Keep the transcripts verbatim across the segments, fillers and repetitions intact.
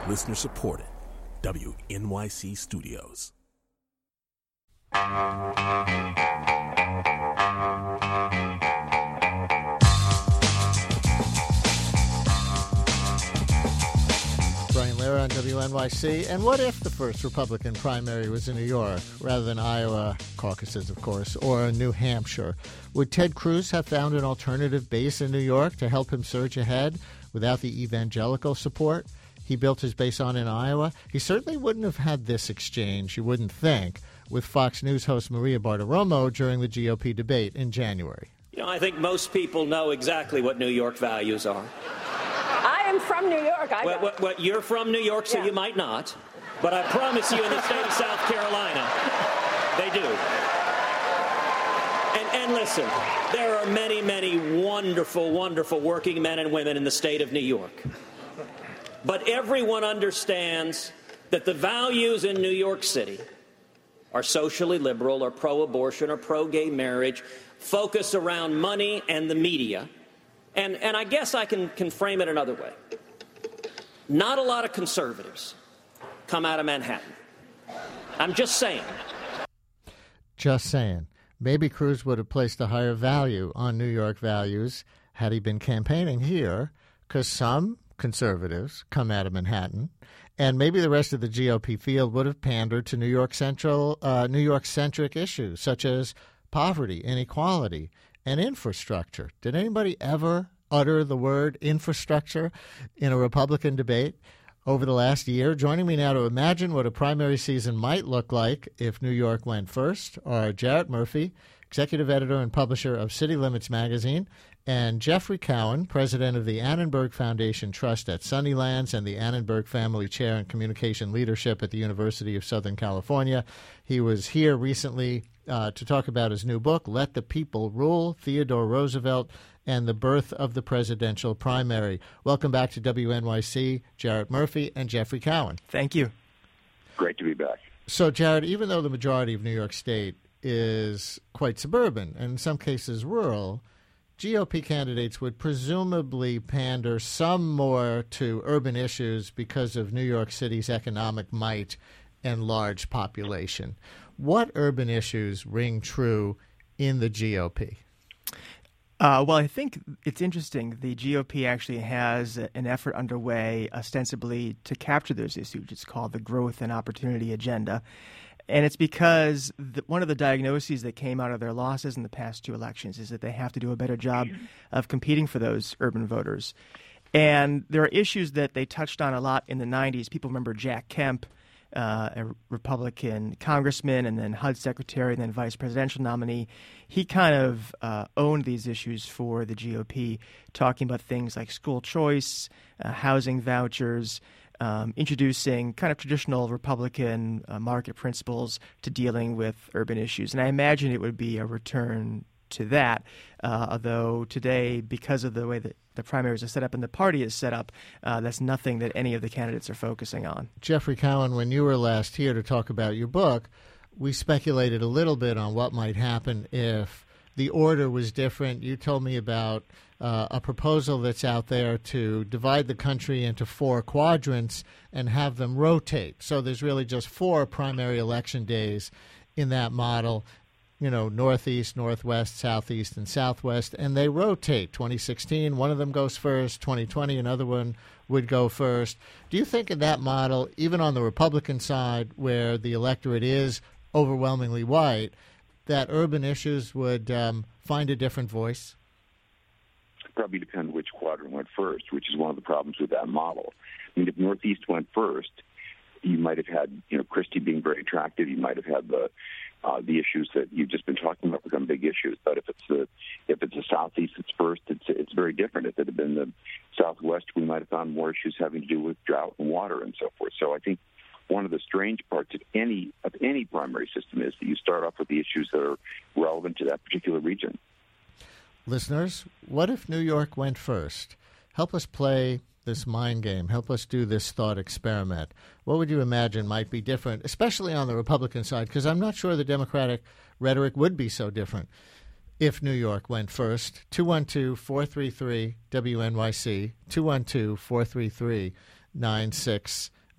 Listener supported. W N Y C Studios. Brian Lehrer on W N Y C. And what if the first Republican primary was in New York, rather than Iowa caucuses, of course, or New Hampshire? Would Ted Cruz have found an alternative base in New York to help him surge ahead without the evangelical support he built his base on in Iowa? He certainly wouldn't have had this exchange, you wouldn't think, with Fox News host Maria Bartiromo during the G O P debate in January. You know, I think most people know exactly what New York values are. I am from New York. I well, well, well, you're from New York, so yeah. you might not. But I promise you in the state of South Carolina, they do. And, and listen, there are many, many wonderful, wonderful working men and women in the state of New York. But everyone understands that the values in New York City are socially liberal or pro-abortion or pro-gay marriage, focus around money and the media. And, and I guess I can, can frame it another way. Not a lot of conservatives come out of Manhattan. I'm just saying. Just saying. Maybe Cruz would have placed a higher value on New York values had he been campaigning here, because some conservatives come out of Manhattan, and maybe the rest of the G O P field would have pandered to New York Central, uh, New York-centric issues such as poverty, inequality, and infrastructure. Did anybody ever utter the word infrastructure in a Republican debate over the last year? Joining me now to imagine what a primary season might look like if New York went first are Jarrett Murphy, executive editor and publisher of City Limits magazine, and Jeffrey Cowan, president of the Annenberg Foundation Trust at Sunnylands and the Annenberg Family Chair in Communication Leadership at the University of Southern California. He was here recently uh, to talk about his new book, Let the People Rule, Theodore Roosevelt and the Birth of the Presidential Primary. Welcome back to W N Y C, Jarrett Murphy and Jeffrey Cowan. Thank you. Great to be back. So, Jarrett, even though the majority of New York State is quite suburban and in some cases rural, G O P candidates would presumably pander some more to urban issues because of New York City's economic might and large population. What urban issues ring true in the G O P? Uh, well, I think it's interesting. The G O P actually has an effort underway ostensibly to capture those issues. It's called the Growth and Opportunity Agenda. And it's because the, one of the diagnoses that came out of their losses in the past two elections is that they have to do a better job of competing for those urban voters. And there are issues that they touched on a lot in the nineties. People remember Jack Kemp, uh, a Republican congressman, and then H U D secretary, and then vice presidential nominee. He kind of uh, owned these issues for the G O P, talking about things like school choice, uh, housing vouchers, Um, introducing kind of traditional Republican uh, market principles to dealing with urban issues. And I imagine it would be a return to that, uh, although today, because of the way that the primaries are set up and the party is set up, uh, that's nothing that any of the candidates are focusing on. Jeffrey Cowan, when you were last here to talk about your book, we speculated a little bit on what might happen if the order was different. You told me about uh, a proposal that's out there to divide the country into four quadrants and have them rotate. So there's really just four primary election days in that model, you know, Northeast, Northwest, Southeast, and Southwest, and they rotate. twenty sixteen, one of them goes first. twenty twenty, another one would go first. Do you think in that model, even on the Republican side where the electorate is overwhelmingly white, that urban issues would um, find a different voice? Probably depend which quadrant went first, which is one of the problems with that model. I mean, if Northeast went first, you might have had, you know, Christie being very attractive. You might have had the uh, the issues that you've just been talking about become big issues. But if it's the if it's the Southeast that's first, it's it's very different. If it had been the Southwest, we might have found more issues having to do with drought and water and so forth. So I think one of the strange parts of any of any primary system is that you start off with the issues that are relevant to that particular region. Listeners, what if New York went first? Help us play this mind game. Help us do this thought experiment. What would you imagine might be different, especially on the Republican side? Because I'm not sure the Democratic rhetoric would be so different if New York went first. two one two, four three three, W N Y C, two one two, four three three, nine six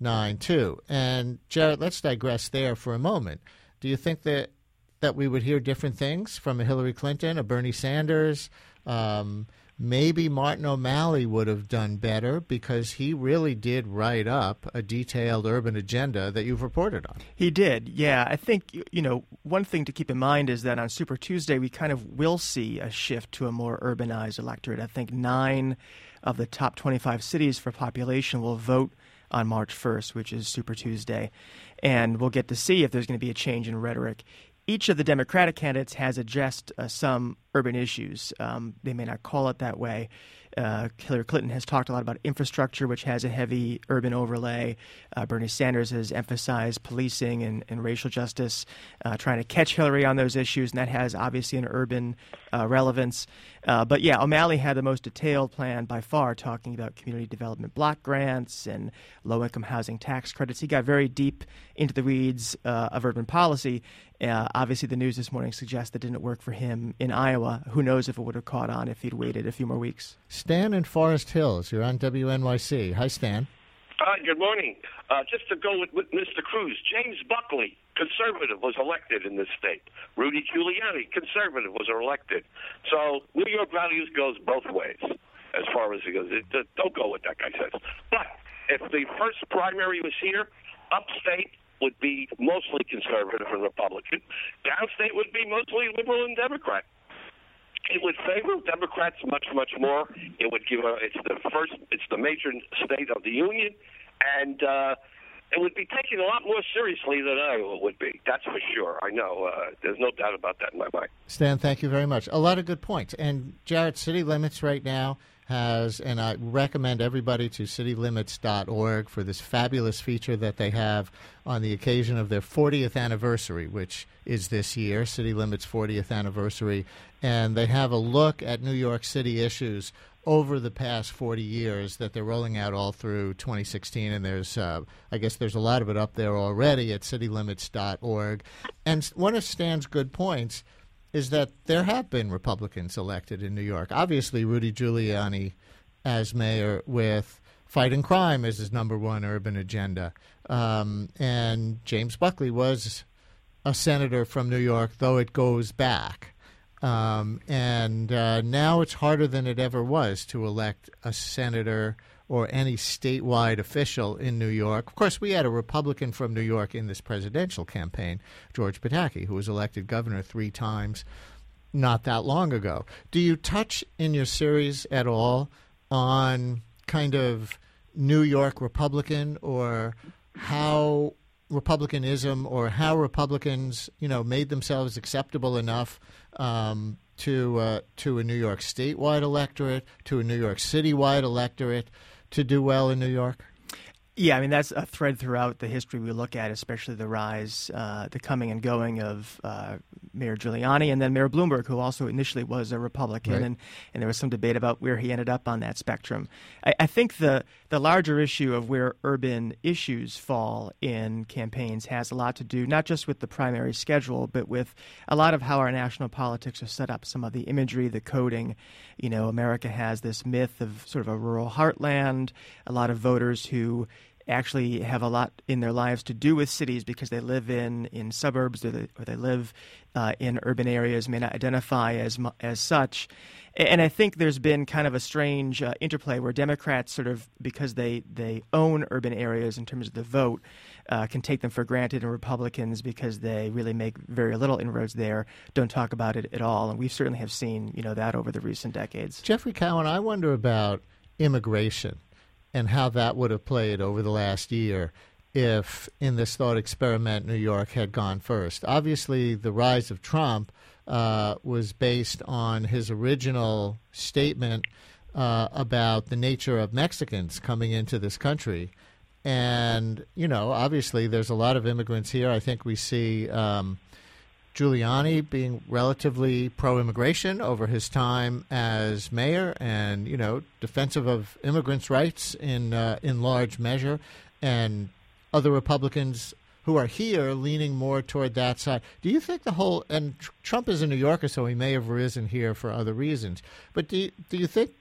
nine two. And, Jarrett, let's digress there for a moment. Do you think that, that we would hear different things from a Hillary Clinton, a Bernie Sanders? Um, maybe Martin O'Malley would have done better because he really did write up a detailed urban agenda that you've reported on. He did, yeah. I think, you know, one thing to keep in mind is that on Super Tuesday, we kind of will see a shift to a more urbanized electorate. I think nine of the top twenty-five cities for population will vote on March first, which is Super Tuesday. And we'll get to see if there's going to be a change in rhetoric. Each of the Democratic candidates has addressed uh, some urban issues. Um, they may not call it that way. Uh, Hillary Clinton has talked a lot about infrastructure, which has a heavy urban overlay. Uh, Bernie Sanders has emphasized policing and, and racial justice, uh, trying to catch Hillary on those issues, and that has obviously an urban uh, relevance. Uh, but yeah, O'Malley had the most detailed plan by far, talking about community development block grants and low-income housing tax credits. He got very deep into the weeds uh, of urban policy. Uh, obviously, the news this morning suggests that didn't work for him in Iowa. Who knows if it would have caught on if he'd waited a few more weeks. Stan in Forest Hills, you're on W N Y C. Hi, Stan. Hi, good morning. Uh, just to go with, with Mister Cruz, James Buckley, conservative, was elected in this state. Rudy Giuliani, conservative, was elected. So New York values goes both ways as far as it goes. It, it, don't go with that guy says. But if the first primary was here, upstate would be mostly conservative and Republican. Downstate would be mostly liberal and Democrat. It would favor Democrats much, much more. It would give a, it's the first, it's the major state of the union, and uh, it would be taken a lot more seriously than Iowa would be. That's for sure. I know. Uh, there's no doubt about that in my mind. Stan, thank you very much. A lot of good points. And Jarrett, City Limits right now has, and I recommend everybody to city limits dot org for this fabulous feature that they have on the occasion of their fortieth anniversary, which is this year, City Limits' fortieth anniversary. And they have a look at New York City issues over the past forty years that they're rolling out all through twenty sixteen. And there's, uh, I guess there's a lot of it up there already at city limits dot org. And one of Stan's good points is that there have been Republicans elected in New York. Obviously, Rudy Giuliani as mayor with fighting crime as his number one urban agenda. Um, and James Buckley was a senator from New York, though it goes back. Um, and uh, now it's harder than it ever was to elect a senator or any statewide official in New York. Of course, we had a Republican from New York in this presidential campaign, George Pataki, who was elected governor three times not that long ago. Do you touch in your series at all on kind of New York Republican or how Republicanism or how Republicans, you know, made themselves acceptable enough um, to uh, to a New York statewide electorate, to a New York citywide electorate, to do well in New York? Yeah, I mean, that's a thread throughout the history we look at, especially the rise, uh, the coming and going of uh, Mayor Giuliani and then Mayor Bloomberg, who also initially was a Republican, right. and, and there was some debate about where he ended up on that spectrum. I, I think the, the larger issue of where urban issues fall in campaigns has a lot to do not just with the primary schedule, but with a lot of how our national politics are set up, some of the imagery, the coding. You know, America has this myth of sort of a rural heartland, a lot of voters who actually have a lot in their lives to do with cities because they live in, in suburbs or they, or they live uh, in urban areas, may not identify as as such. And I think there's been kind of a strange uh, interplay where Democrats sort of, because they, they own urban areas in terms of the vote, uh, can take them for granted, and Republicans, because they really make very little inroads there, don't talk about it at all. And we certainly have seen, you know, that over the recent decades. Jeffrey Cowan, I wonder about immigration and how that would have played over the last year if, in this thought experiment, New York had gone first. Obviously, the rise of Trump uh, was based on his original statement uh, about the nature of Mexicans coming into this country. And, you know, obviously there's a lot of immigrants here. I think we see um, Giuliani being relatively pro-immigration over his time as mayor and, you know, defensive of immigrants' rights in uh, in large measure, and other Republicans who are here leaning more toward that side. Do you think the whole – and Trump is a New Yorker, so he may have risen here for other reasons. But do you, do you think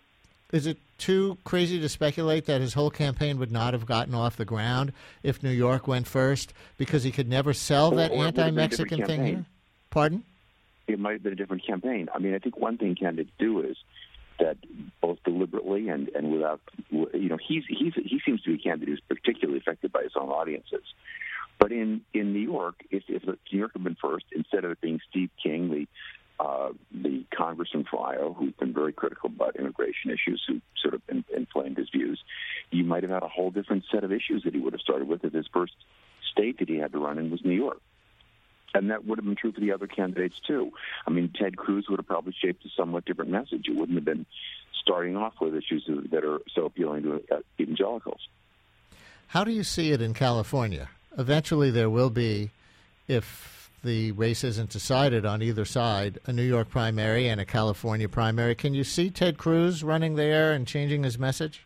is it too crazy to speculate that his whole campaign would not have gotten off the ground if New York went first because he could never sell that or, or anti-Mexican thing here? Pardon? It might have been a different campaign. I mean, I think one thing candidates do is that both deliberately and, and without, you know, he's he's he seems to be a candidate who's particularly affected by his own audiences. But in, in New York, if, if New York had been first, instead of it being Steve King, the uh, the congressman from Iowa, who's been very critical about immigration issues, who sort of in, inflamed his views, you might have had a whole different set of issues that he would have started with if his first state that he had to run in was New York. And that would have been true for the other candidates, too. I mean, Ted Cruz would have probably shaped a somewhat different message. It wouldn't have been starting off with issues that are so appealing to evangelicals. How do you see it in California? Eventually there will be, if the race isn't decided on either side, a New York primary and a California primary. Can you see Ted Cruz running there and changing his message?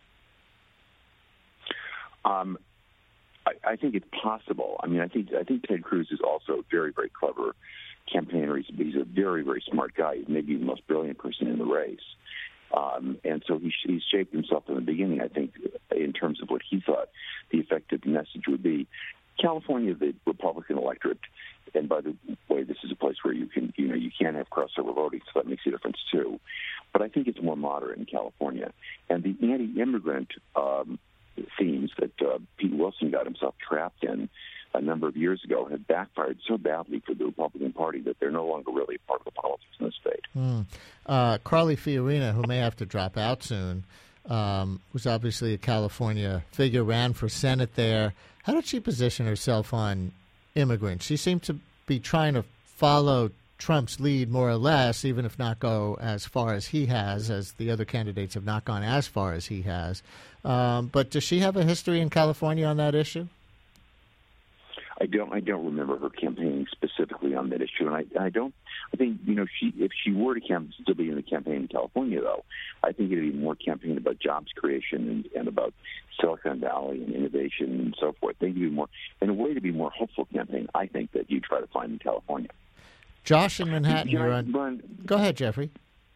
Um, I, I think it's possible. I mean, I think I think Ted Cruz is also a very, very clever campaigner. He's, he's a very, very smart guy. He's maybe the most brilliant person in the race. Um, and so he, he's shaped himself in the beginning, I think, in terms of what he thought the effective message would be. California, the Republican electorate, and by the way, this is a place where you can, you know, you can have crossover voting, so that makes a difference too. But I think it's more moderate in California, and the anti-immigrant um, themes that uh, Pete Wilson got himself trapped in a number of years ago have backfired so badly for the Republican Party that they're no longer really a part of the politics in the state. Mm. Uh, Carly Fiorina, who may have to drop out soon, um, was obviously a California figure, ran for Senate there. How did she position herself on immigrants? She seemed to be trying to follow Trump's lead more or less, even if not go as far as he has, as the other candidates have not gone as far as he has. Um, but does she have a history in California on that issue? I don't. I don't remember her campaigning specifically on that issue, and I, I don't. I think you know, she if she were to camp, still be in the campaign in California, though, I think it'd be more campaign about jobs creation and, and about Silicon Valley and innovation and so forth. I think it'd be more, in a way, to be more hopeful campaign. I think that you try to find in California. Josh in Manhattan, you know, you're on. Brian, Go ahead, Jeffrey.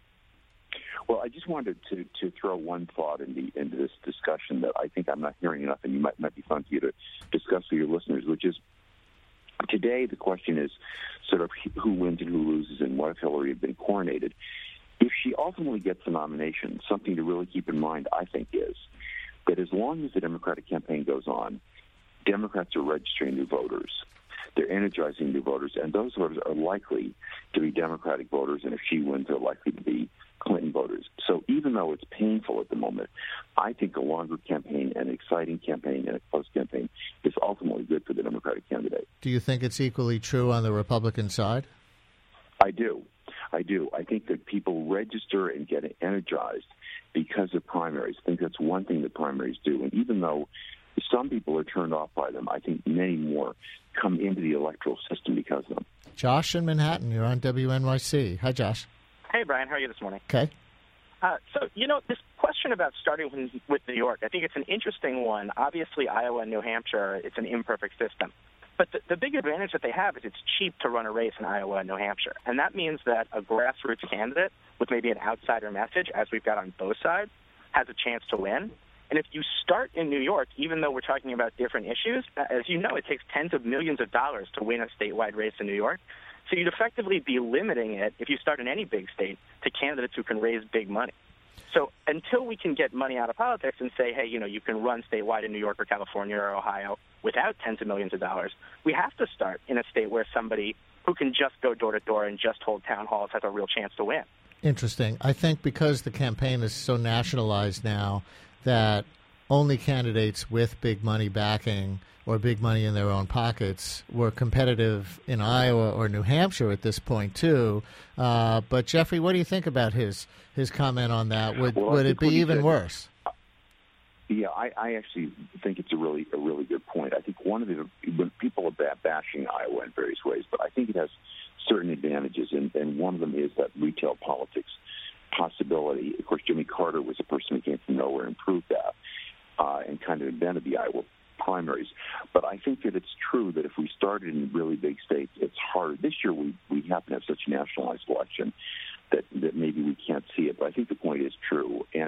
Well, I just wanted to, to throw one thought into, into this discussion that I think I'm not hearing enough, and you might might be fun for you to discuss with your listeners, which is today the question is sort of who wins and who loses, and what if Hillary had been coronated. If she ultimately gets the nomination, something to really keep in mind, I think, is that as long as the Democratic campaign goes on, Democrats are registering new voters. They're energizing new voters, and those voters are likely to be Democratic voters, and if she wins, they're likely to be Clinton voters. So even though it's painful at the moment, I think a longer campaign, an exciting campaign, and a close campaign is ultimately good for the Democratic candidate. Do you think it's equally true on the Republican side? I do. I do. I think that people register and get energized because of primaries. I think that's one thing that primaries do. And even though some people are turned off by them, I think many more come into the electoral system because of them. Josh in Manhattan, you're on W N Y C. Hi, Josh. Hey, Brian. How are you this morning? Okay. Uh, so, you know, this question about starting with, with New York, I think it's an interesting one. Obviously, Iowa and New Hampshire, it's an imperfect system. But the, the big advantage that they have is it's cheap to run a race in Iowa and New Hampshire. And that means that a grassroots candidate with maybe an outsider message, as we've got on both sides, has a chance to win. And if you start in New York, even though we're talking about different issues, as you know, it takes tens of millions of dollars to win a statewide race in New York. So you'd effectively be limiting it, if you start in any big state, to candidates who can raise big money. So until we can get money out of politics and say, hey, you know, you can run statewide in New York or California or Ohio without tens of millions of dollars, we have to start in a state where somebody who can just go door to door and just hold town halls has a real chance to win. Interesting. I think because the campaign is so nationalized now that only candidates with big money backing or big money in their own pockets were competitive in Iowa or New Hampshire at this point, too. Uh, but, Jeffrey, what do you think about his his comment on that? Would well, would it be even said, worse? Yeah, I, I actually think it's a really a really good point. I think one of the when people are bashing Iowa in various ways, but I think it has certain advantages, and, and one of them is that retail politics possibility. Of course, Jimmy Carter was a person who came from nowhere and proved that, uh, and kind of invented the Iowa primaries. But I think that it's true that if we started in really big states, it's hard. This year we, we happen to have such a nationalized election that, that maybe we can't see it. But I think the point is true. And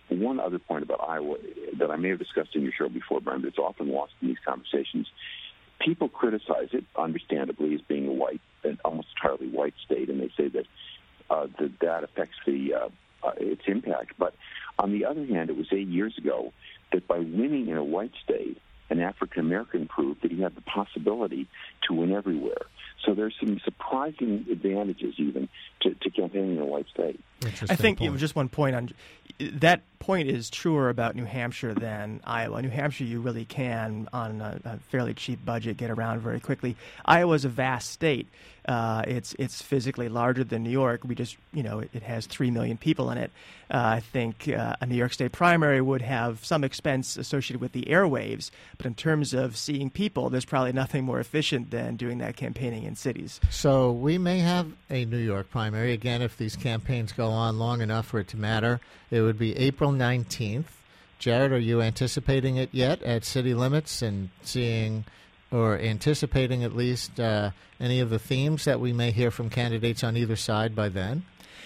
one other point about Iowa that I may have discussed in your show before, Brian, but it's often lost in these conversations. People criticize it, understandably, as being a white, an almost entirely white state, and they say that uh, that, that affects the uh, uh, its impact. But on the other hand, it was eight years ago that by winning in a white state, an African American proved that he had the possibility to win everywhere. So there's some surprising advantages even to, to campaigning in a white state. I think you know, just one point on that point is truer about New Hampshire than Iowa. New Hampshire, you really can, on a, a fairly cheap budget, get around very quickly. Iowa's a vast state. Uh, it's it's physically larger than New York. We just, you know, it, it has three million people in it. Uh, I think uh, a New York State primary would have some expense associated with the airwaves, but in terms of seeing people, there's probably nothing more efficient than doing that campaigning in cities. So we may have a New York primary. Again, if these campaigns go on long enough for it to matter, it would be April nineteenth. Jared, are you anticipating it yet at city limits and seeing or anticipating at least uh, any of the themes that we may hear from candidates on either side by then?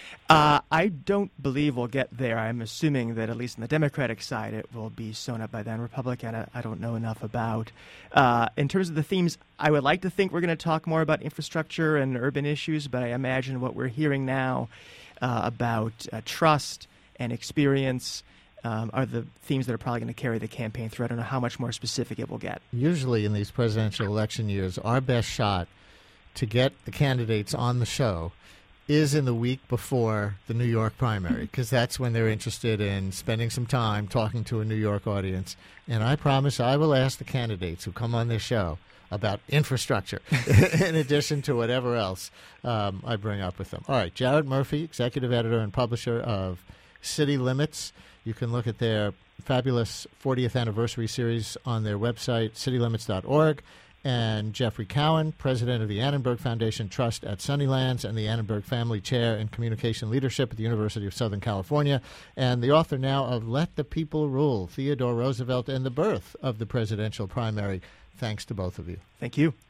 Uh, I don't believe we'll get there. I'm assuming that at least on the Democratic side it will be sewn up by then. Republican, I, I don't know enough about. Uh, in terms of the themes, I would like to think we're going to talk more about infrastructure and urban issues, but I imagine what we're hearing now uh, about uh, trust and experience um, are the themes that are probably going to carry the campaign through. I don't know how much more specific it will get. Usually in these presidential election years, our best shot to get the candidates on the show is in the week before the New York primary, because that's when they're interested in spending some time talking to a New York audience. And I promise I will ask the candidates who come on this show about infrastructure in addition to whatever else um, I bring up with them. All right, Jared Murphy, executive editor and publisher of City Limits. You can look at their fabulous fortieth anniversary series on their website, city limits dot org. And Jeffrey Cowan, president of the Annenberg Foundation Trust at Sunnylands and the Annenberg Family Chair in Communication Leadership at the University of Southern California, and the author now of Let the People Rule, Theodore Roosevelt and the Birth of the Presidential Primary. Thanks to both of you. Thank you.